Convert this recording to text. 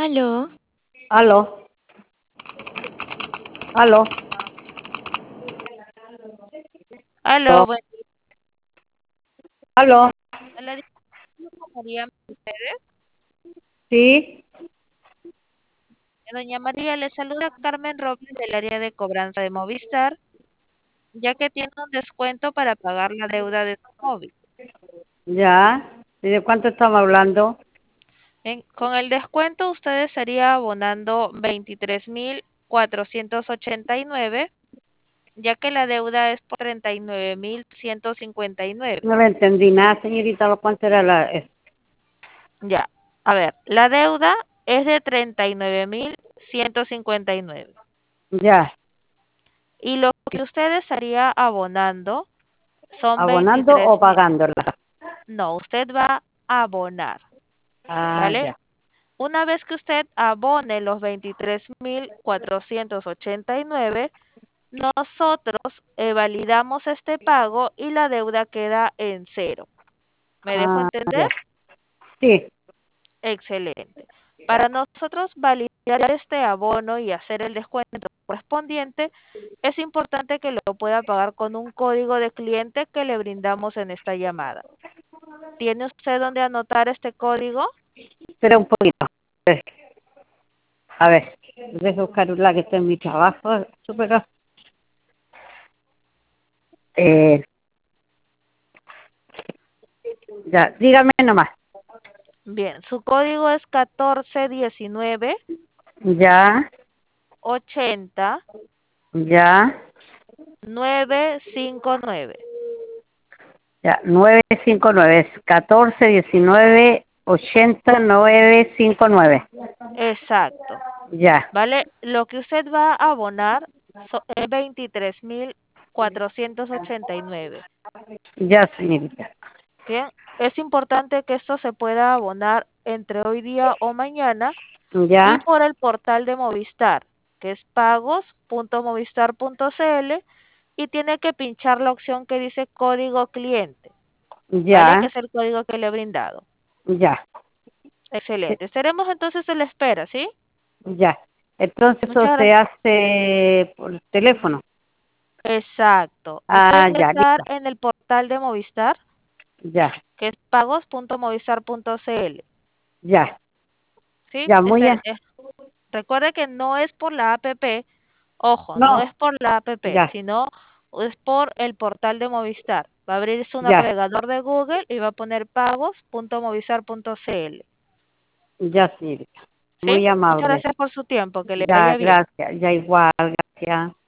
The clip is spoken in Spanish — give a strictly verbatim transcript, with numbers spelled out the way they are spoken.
Aló. Aló. Aló. Aló, buen día. Aló. Hola, disculpe, María Mercedes. Sí. Doña María, le saluda Carmen Robles del área de cobranza de Movistar, ya que tiene un descuento para pagar la deuda de su móvil. Ya. ¿Y de cuánto estamos hablando? En- con el descuento usted estaría abonando veintitrés mil cuatrocientos ochenta y nueve, ya que la deuda es por treinta y nueve mil ciento cincuenta y nueve. No le entendí nada, señorita. ¿Cuánto era la...? eh, Ya, a ver, la deuda es de treinta y nueve mil ciento cincuenta y nueve. Ya. Y lo que usted estaría abonando son ¿Abonando veintitrés o mil. pagándola? No, usted va a abonar, Ah, ¿vale? ya. Una vez que usted abone los veintitrés mil cuatrocientos ochenta y nueve, nosotros eh, validamos este pago y la deuda queda en cero. ¿Me dejo Ah, entender? ya. Sí. Excelente. Para nosotros validar este abono y hacer el descuento correspondiente, es importante que lo pueda pagar con un código de cliente que le brindamos en esta llamada. ¿Tiene usted dónde anotar este código? Espera un poquito. Eh, A ver. Dejo buscar la que está en mi trabajo. Súper. Eh, ya. Dígame nomás. Bien, su código es catorce diecinueve Ya. ochenta Ya. nueve cinco nueve. Ya. nueve cinco nueve. Es catorce diecinueve ochenta nueve cinco nueve. Exacto. Ya. ¿Vale? Lo que usted va a abonar so- es veintitrés mil cuatrocientos ochenta y nueve. Ya, señorita. Bien, es importante que esto se pueda abonar entre hoy día o mañana y Ya. por el portal de Movistar, que es pagos punto movistar punto cl, y tiene que pinchar la opción que dice código cliente, ¿vale? Que Ya. es el código que le he brindado. Ya. Excelente. Estaremos entonces en la espera, ¿sí? Ya. Entonces eso Muchas se gracias. hace por teléfono. Exacto. Usted va Ah, a ya, ingresar listo. en el portal de Movistar, Ya. que es pagos punto movistar punto cl, Ya. ¿sí? Ya, muy Este, bien. eh, recuerde que no es por la app, ojo, no es No. por la app, Ya. sino es por el portal de Movistar. Va a abrirse un Ya. navegador de Google y va a poner pagos punto movistar punto cl, Ya, señorita. ¿sí? Muy Muchas amable. gracias por su tiempo, que le Ya, vaya bien. gracias. Ya igual, gracias.